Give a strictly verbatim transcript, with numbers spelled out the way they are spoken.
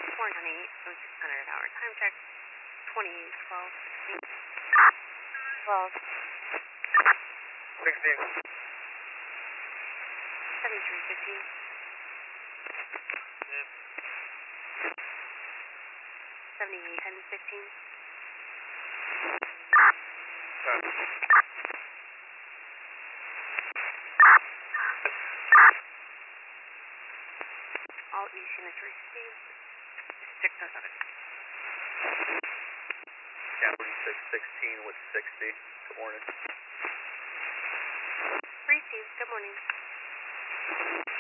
four ninety-eight, oh six hundred hour time check. twenty-eight, twelve, sixteen. twelve. sixteen. seventy-three, fifteen. Yeah. seventy-eight, ten, fifteen. Okay. All east units received. six oh seven. Captain six sixteen with sixty. Good morning. Received. Good morning.